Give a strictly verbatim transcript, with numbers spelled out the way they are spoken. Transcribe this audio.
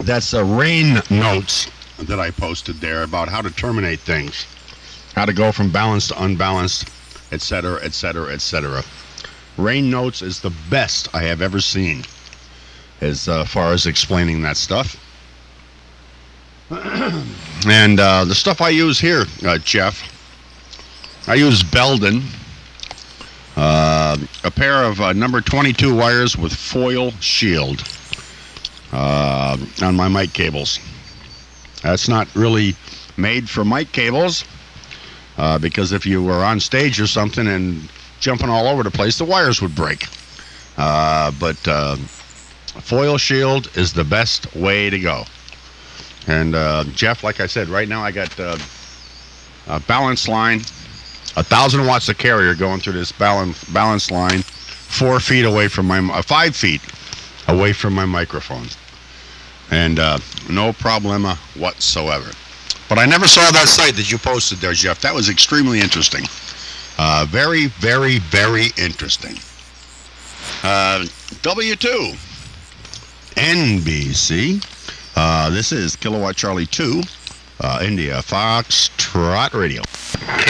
That's uh, rain notes that I posted there about how to terminate things, how to go from balanced to unbalanced, et cetera, et cetera, et cetera. Rain notes is the best I have ever seen as uh, far as explaining that stuff. And uh, the stuff I use here, uh, Jeff, I use Belden, uh, a pair of uh, number twenty-two wires with foil shield uh, on my mic cables. That's not really made for mic cables uh, because if you were on stage or something and jumping all over the place, the wires would break. Uh, but uh, foil shield is the best way to go. And uh, Jeff, like I said, right now I got uh, a balance line, a thousand watts of carrier going through this balance balance line, four feet away from my, uh, five feet away from my microphone, and uh, no problema whatsoever. But I never saw that site that you posted there, Jeff. That was extremely interesting. Uh, very, very, very interesting. Uh, W two, N B C. Uh, this is Kilowatt Charlie two, uh, India Fox Trot Radio.